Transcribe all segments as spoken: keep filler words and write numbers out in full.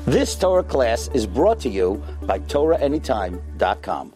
This Torah class is brought to you by Torah Anytime dot com.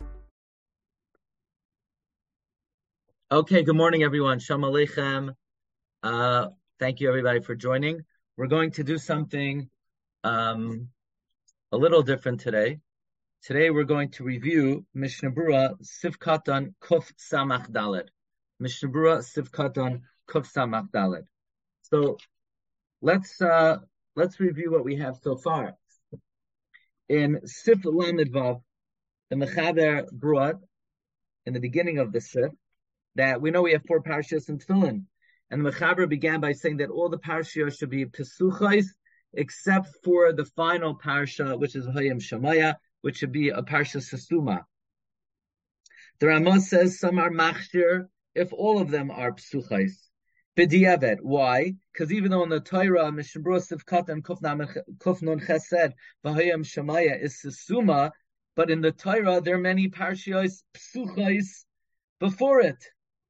Okay, good morning, everyone. Shalom Aleichem. Uh, thank you, everybody, for joining. We're going to do something um, a little different today. Today, we're going to review Mishnah Berurah Sif Katan Kuf Samach Daled. Mishnah Berurah Sif Katan Kuf Samach Daled. So let's uh, let's review what we have so far. In Sif Lamed Vav, the Mechaber brought in the beginning of the Sif that we know we have four parashas in Tefillin, and the Mechaber began by saying that all the parashas should be pesuchos except for the final parasha, which is Hayim Shemaya, which should be a parasha Sesuma. The Ramah says some are machshir if all of them are pesuchos. B'diavad. Why? Because even though in the Torah, Mishnah Berurah Sif Katan Kuf Nun Ches said V'Hayim Shemaya is Sesuma, but in the Torah there are many parashas pesuchos before it.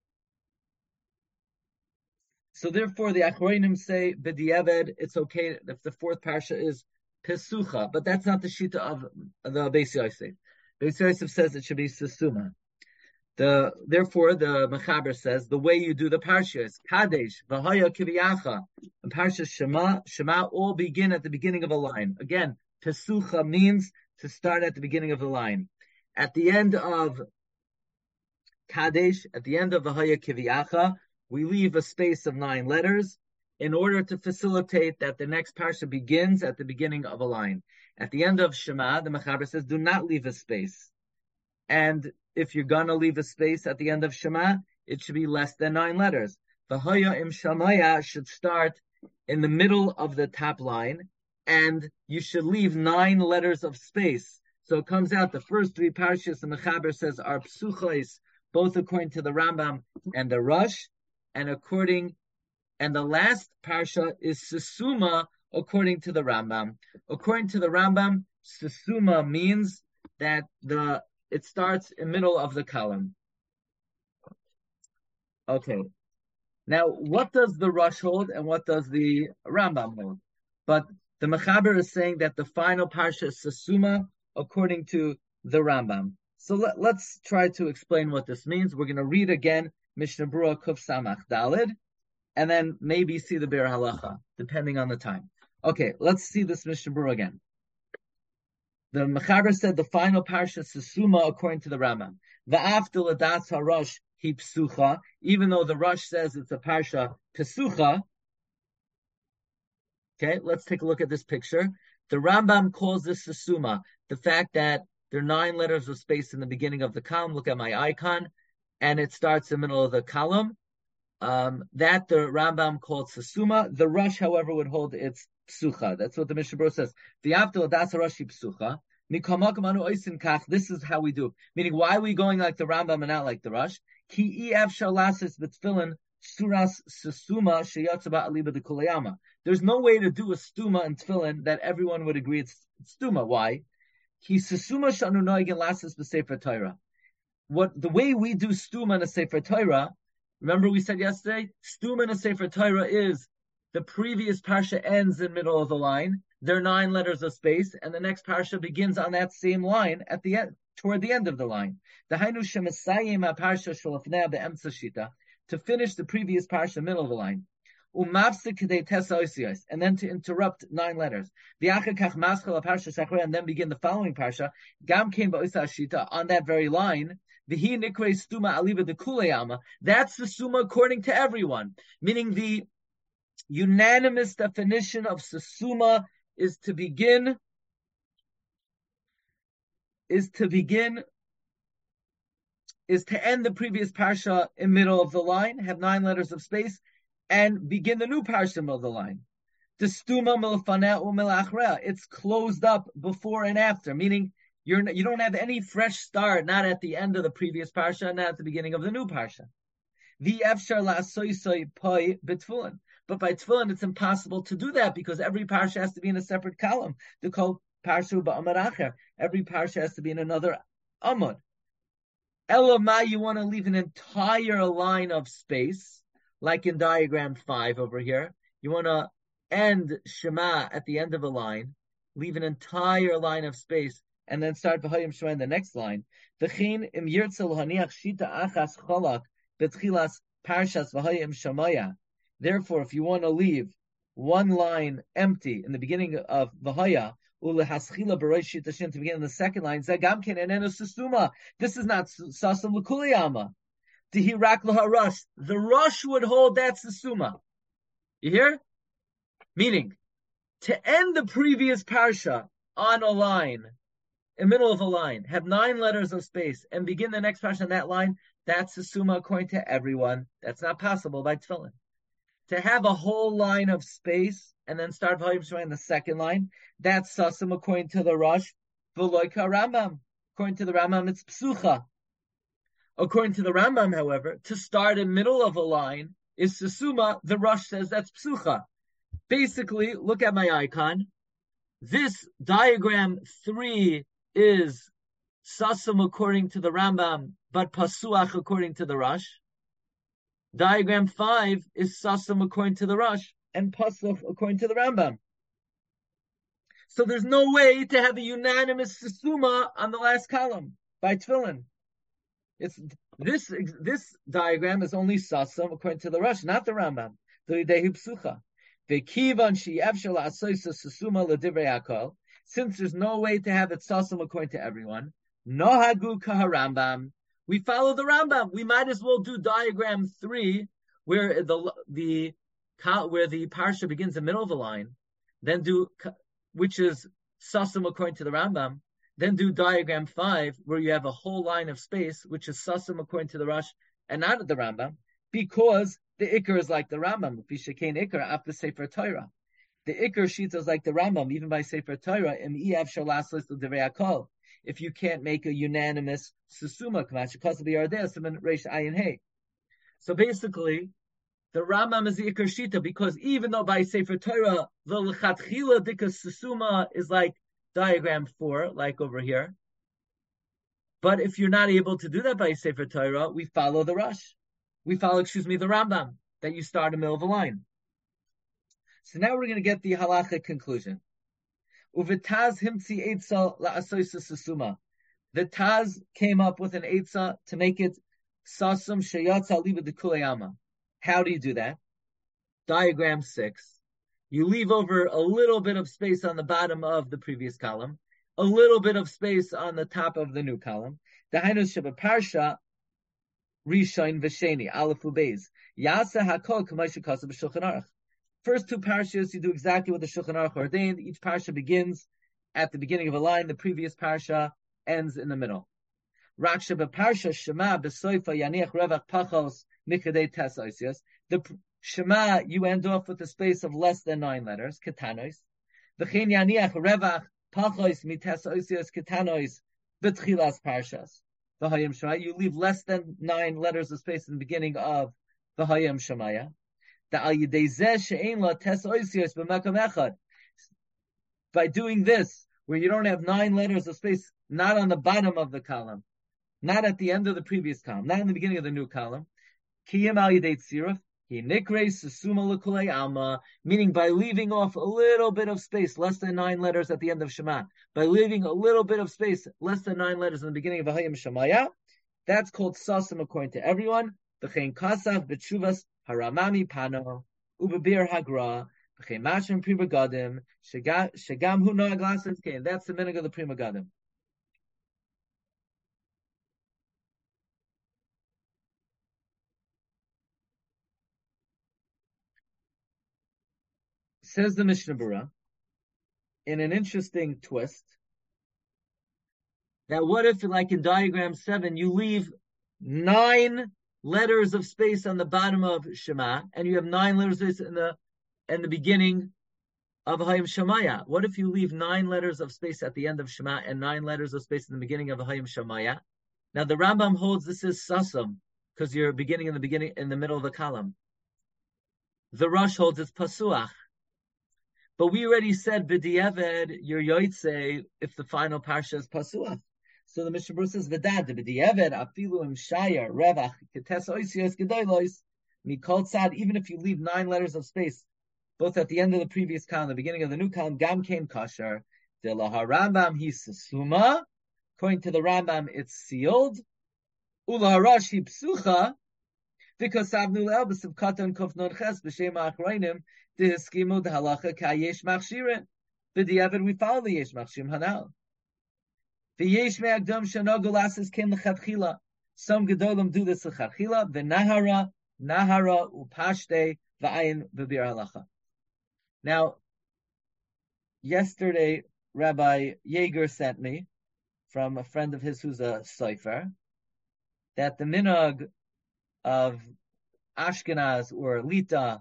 So therefore, the Achronim say b'diavad, it's okay if the fourth parsha is pesucha, but that's not the shita of the Beis Yosef. Beis Yosef says it should be sesuma. The therefore the Mechaber says the way you do the parsha is kadesh v'haya kiviyacha, and parsha Shema Shema all begin at the beginning of a line. Again, pesucha means to start at the beginning of the line. At the end of kadesh, at the end of v'haya kiviyacha, we leave a space of nine letters in order to facilitate that the next parsha begins at the beginning of a line. At the end of Shema, the Mechaber says, do not leave a space. And if you're going to leave a space at the end of Shema, it should be less than nine letters. The Haya im Shamaya should start in the middle of the top line, and you should leave nine letters of space. So it comes out the first three parshas, the Mechaber says, are psuchos, both according to the Rambam and the Rush, and according, and the last parsha is Sesuma according to the Rambam. According to the Rambam, Sesuma means that the it starts in the middle of the column. Okay. Now, what does the Rush hold and what does the Rambam hold? But the Mechaber is saying that the final parsha is Sesuma according to the Rambam. So let, let's try to explain what this means. We're going to read again Mishnah Berurah Kuf Samach Daled, and then maybe see the Bir Halacha, depending on the time. Okay, let's see this Mishnah Berurah again. The Mechaber said the final parsha Sesuma according to the Rambam. Va'after l'das harosh hi psucha, even though the Rush says it's a parsha pesucha. Okay, let's take a look at this picture. The Rambam calls this Sesuma, the fact that there are nine letters of space in the beginning of the column. Look at my icon. And it starts in the middle of the column. Um, that the Rambam called Sesuma. The Rush, however, would hold its psucha. That's what the Mishnah Berurah says. V'yavtel das Rashi psucha. Mikamakam anu oisin kach. This is how we do. Meaning, why are we going like the Rambam and not like the Rush? Ki ef shalasis b'tfilin suras Sesuma sheyatzaba aliba de kulayama. There's no way to do a stuma in tefillin that everyone would agree it's, it's stuma. Why? Ki Sesuma shanu noigin lasis b'sefer Torah. What the way we do stuma in a Sefer Torah, remember we said yesterday, stuma in a Sefer Torah is the previous parsha ends in the middle of the line, there are nine letters of space, and the next parsha begins on that same line at the end, toward the end of the line. The Hainu Shemesayim parsha sholafnei be'emtza shita, to finish the previous parsha middle of the line. Umafsik kedei tesa oisios, and then to interrupt nine letters. V'achar maschal parsha shachrei, and then begin the following parsha. Gam kein ba'oisa shita, on that very line. V'hi nikre stuma aliva de kuleyama. That's the suma according to everyone. Meaning the unanimous definition of sesuma is to begin, is to begin, is to end the previous parsha in the middle of the line, have nine letters of space, and begin the new parsha in the middle of the line. The stuma milfaneh u'milachrea. It's closed up before and after, meaning You're, you don't have any fresh start, not at the end of the previous parsha, not at the beginning of the new parsha. The efshar la'asoisoi poi b'tfilin. But by tefillin, it's impossible to do that because every parsha has to be in a separate column. The kol parshu ba'amad acher. Every parsha has to be in another amud. Elamai, you want to leave an entire line of space, like in diagram five over here. You want to end Shema at the end of a line. leave an entire line of space, and then start V'hayim Shema in the next line. V'chein im yirtzel haniach shita achas cholak betchilas parshas V'hayim Shemaya. Therefore, if you want to leave one line empty in the beginning of V'haya, ulehaschila b'rosh shita shin to begin in the second line, zagamkin enenu susuma. This is not sasam l'kuliyama. Tihirak l'harush. The rush would hold that susuma. You hear? Meaning, to end the previous parsha on a line, in the middle of a line, have nine letters of space, and begin the next parsha on that line, that's the summa according to everyone. That's not possible by tefillin. To have a whole line of space, and then start V'hayim Shema in the second line, that's sasum according to the Rosh, v'loika Rambam. According to the Rambam, it's psucha. According to the Rambam, however, to start in the middle of a line is susuma. The Rosh says that's psucha. Basically, look at my icon. This diagram three is sasum according to the Rambam, but pasuach according to the Rosh. Diagram five is sasum according to the Rosh, and pasuch according to the Rambam. So there's no way to have a unanimous susuma on the last column by tefillin. It's this this diagram is only sasum according to the Rosh, not the Rambam. The Dehi Psucha. Since there's no way to have it sasum according to everyone, nohagu kaharambam. We follow the Rambam. We might as well do diagram three, where the the where the parsha begins in the middle of a line, then do which is sasum according to the Rambam. Then do diagram five, where you have a whole line of space, which is sasum according to the Rosh and not the Rambam, because the Iker is like the Rambam. B'shekain Iker after Sefer Torah. The Iker Shita is like the Rambam, even by Sefer Torah. Im Ev Shalaslis L'Divrei Hakol. If you can't make a unanimous susuma, so basically, the Rambam is the Iker Shita, because even though by Sefer Torah the L'Chatchila Dika susuma is like diagram four, like over here, but if you're not able to do that by Sefer Torah, we follow the Rosh. We follow, excuse me, the Rambam, that you start in the middle of a line. So now we're going to get the halachic conclusion. Uvitaz himtzi eitza la'asoisa susuma. The Taz came up with an eitza to make it sasum sheyatza liba de kuleyama. How do you do that? Diagram six. You leave over a little bit of space on the bottom of the previous column, a little bit of space on the top of the new column. The Hainus Sheba Parsha Rishon V'Sheni, Aleph Ubeis. Yasa Hakol K'Moshe Kasav B'Shulchan Aruch. First two parshas, you do exactly what the Shulchan Aruch ordained. Each parsha begins at the beginning of a line. The previous parsha ends in the middle. Raksha B'Parsha Shema B'Soifa Yaniach Revach Pachos Mikadei Tes Oisios. The Shema, you end off with a space of less than nine letters, Ketanos. V'chein Yaniach Revach Pachos Mites Oisios Ketanos B'Tchilas Parshas. V'hayim Shemaya, you leave less than nine letters of space in the beginning of V'hayim Shemaya. By doing this, where you don't have nine letters of space, not on the bottom of the column, not at the end of the previous column, not in the beginning of the new column, meaning by leaving off a little bit of space, less than nine letters at the end of Shema, by leaving a little bit of space, less than nine letters in the beginning of V'hayim Shemaya, that's called sasum according to everyone. V'chein kasav b'tshuvas haramami pano ubebir hagra v'chein mashim pri begadim shegam hu noag lases kein. That's the minhag of the Pri Megadim. Says the Mishnah Berurah, in an interesting twist, that what if, like in diagram seven, you leave nine letters of space on the bottom of Shema, and you have nine letters of space in the in the beginning of V'hayim Shemaya? What if you leave nine letters of space at the end of Shema and nine letters of space in the beginning of V'hayim Shemaya? Now the Rambam holds this is sasum, because you're beginning in the beginning in the middle of the column. The Rosh holds it's pasuach. But we already said b'diavad your yoytze if the final parsha is pasuach. So the Mishnah Berurah says v'dad b'diavad afilu im shayar revach ketes oisios gedolos mikol tzad. Even if you leave nine letters of space, both at the end of the previous column, the beginning of the new column, gam kein kosher. De la Rambam he sesuma. According to the Rambam, it's sealed. Ula harash he psucha. Because Savnu Elbis of Katan Kofnon Ches b'Shem Achrayim the Hiskimu the Halacha Kayesh Machshirin. B'diavad we follow the Yesh Machshirim Hanal. V'yesh me'agdom shanogu lasis kin l'chadchila. Some gedolim do this l'chadchila. V'nahara nahara upashte v'ayin v'bir halacha. Now, yesterday Rabbi Yeager sent me from a friend of his who's a Sefer that the minhag of Ashkenaz or Lita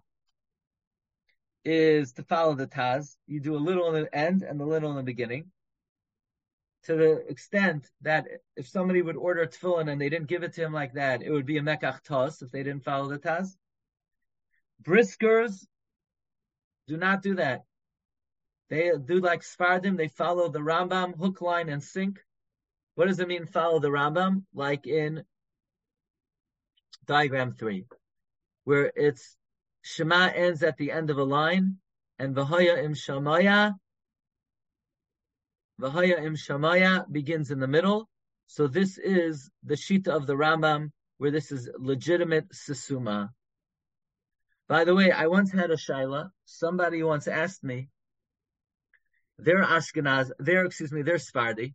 is to follow the Taz. You do a little in the end and a little in the beginning. To the extent that if somebody would order tefillin and they didn't give it to him like that, it would be a mekach tos if they didn't follow the Taz. Briskers do not do that. They do like Sfardim, they follow the Rambam, hook, line, and sink. What does it mean, follow the Rambam? Like in diagram three, where it's Shema ends at the end of a line, and V'haya im Shamaya, V'haya im Shamaya begins in the middle. So this is the Shita of the Rambam, where this is legitimate Sesuma. By the way, I once had a Shaila. Somebody once asked me, they're Ashkenaz, they're, excuse me, they're Sfardi,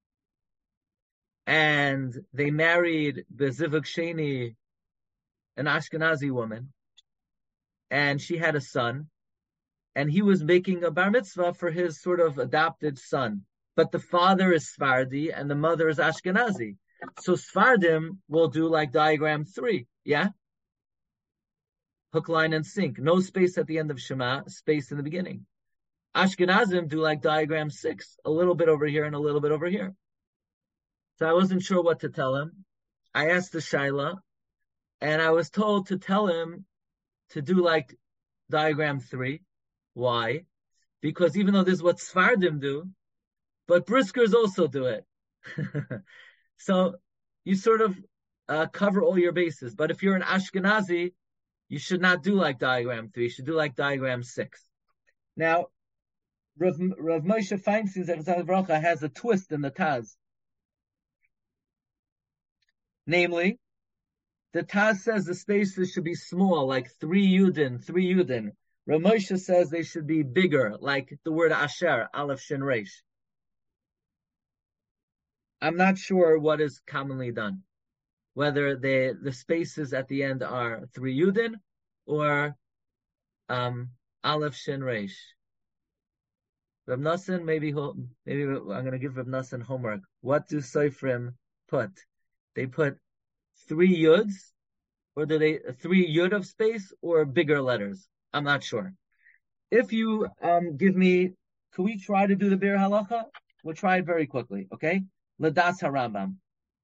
and they married Bezivuk Sheni, an Ashkenazi woman, and she had a son, and he was making a bar mitzvah for his sort of adopted son. But the father is Sfardi and the mother is Ashkenazi. So Sfardim will do like diagram three, yeah? Hook, line, and sink. No space at the end of Shema, space in the beginning. Ashkenazim do like diagram six, a little bit over here and a little bit over here. So I wasn't sure what to tell him. I asked the Shaila, and I was told to tell him to do like diagram three. Why? Because even though this is what Sfardim do, but Briskers also do it. So you sort of uh, cover all your bases. But if you're an Ashkenazi, you should not do like diagram three. You should do like diagram six. Now, Rav, Rav Moshe Feinstein has a twist in the Taz. Namely, the Taz says the spaces should be small, like three Yudin, three Yudin. Rav Moshe says they should be bigger, like the word Asher, Aleph Shin Reish. I'm not sure what is commonly done, whether the the spaces at the end are three Yudin or um, Aleph Shin Reish. Rav Nassan, maybe maybe I'm going to give Rav Nassan homework. What do Seifrim put? They put three Yuds, or do they three Yud of space, or bigger letters? I'm not sure. If you um, give me, can we try to do the Bir Halacha? We'll try it very quickly, okay? Ladas HaRambam.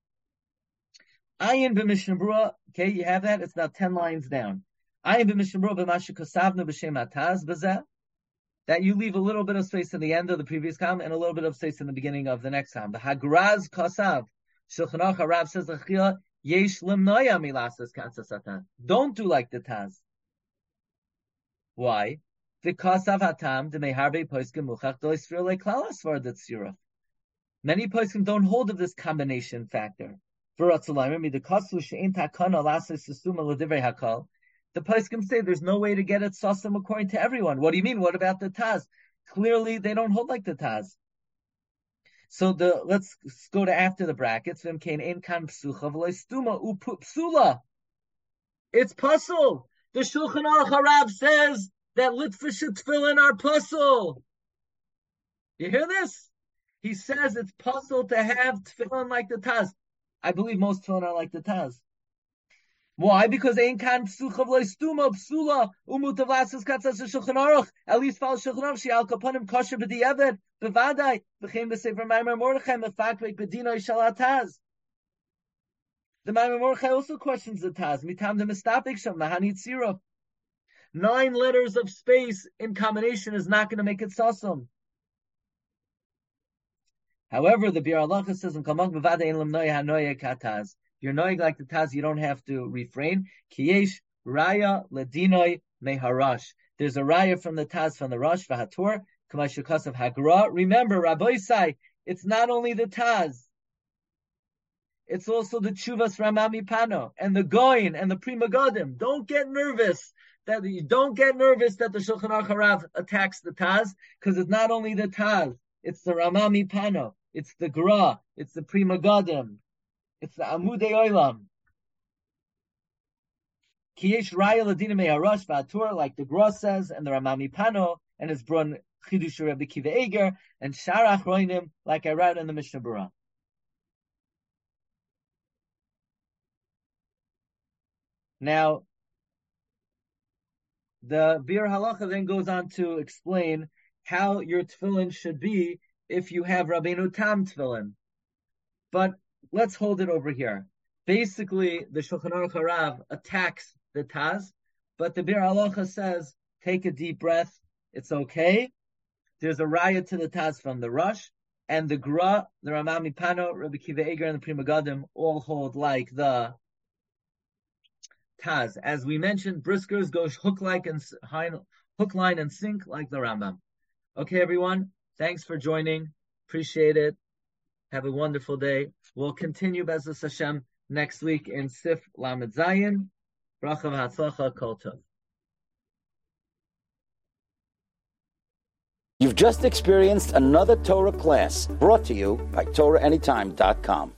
Ayin b'Mishnah Berurah, okay, you have that? It's now ten lines down. Ayin b'Mishnah Berurah b'mashu kosavnu b'shem ataz b'zeh. That you leave a little bit of space in the end of the previous column and a little bit of space in the beginning of the next column. The Hagraz Kosav. Shulchan Aruch Harav says l'chila yesh limnoya milasas katzasatan. Don't do like the Taz. Why? Because of hatam de meharbe poskim muchach do isfir leklal asvar d'tzirah. Many poskim don't hold of this combination factor. For Ratzalayim, the kasu she'en takana lasas sesuma l'divrei hakal. The poskim say there's no way to get it sasam according to everyone. What do you mean? What about the Taz? Clearly, they don't hold like the Taz. So the let's go to after the brackets. It's puzzle. The Shulchan Aruch Harav says that litfish tefillin are puzzle. You hear this? He says it's puzzle to have tefillin like the Taz. I believe most tefillin are like the Taz. Why? Because ein kan psucha v'lo stuma psula umutav lasas katzas Shulchan Aruch. At least follow Shulchan Aruch. She al kaponim kosher b'diavad b'vadai b'chem b'sefer Maimer Mordechai mefakvek b'dinoi shalataz. The Maimer Mordechai also questions the Taz. Mitam de mistapik sham mahani tzira. Nine letters of space in combination is not going to make it sasum. However, the Bir Halacha says in Kalmak b'vadai in limnoy hanoya kataz. If you're knowing like the Taz, you don't have to refrain. Kiyesh raya ledinoi meharash. There's a raya from the Taz from the Rosh v'hator Kamashukasov Hagra. Remember, Rabbi Isai, it's not only the Taz, it's also the Chuvas Ramami Pano and the Goyin and the Pri Megadim. Don't get nervous that you don't get nervous that the Shulchan Aruch Harav attacks the Taz, because it's not only the Taz, it's the Ramami Pano, it's the Gra, it's the Pri Megadim, it's the Amudei Olam. Kiyesh Raya Ladina Me'arash V'Atur, like the Gra says, and the Ramami Pano, and his brun Chidush Rebbe Kiva Eger, and Sharach Roinim, like I read in the Mishnah Berurah. Now, the Bir Halacha then goes on to explain how your tefillin should be if you have Rabbeinu Tam tefillin. But let's hold it over here. Basically, the Shulchan Aruch Harav attacks the Taz, but the Bir Halacha says, take a deep breath, it's okay. There's a raya to the Taz from the Rush, and the Gra, the Ramami Pano, Rabbi Kiva Eger, and the Pri Megadim all hold like the Taz. As we mentioned, Briskers goes hook like and hook, line, and sink like the Rambam. Okay, everyone. Thanks for joining. Appreciate it. Have a wonderful day. We'll continue Be'ezus Hashem next week in Sif Lamed Zayin. Bracha v'hatzlacha kol tov. You've just experienced another Torah class brought to you by Torah Anytime dot com.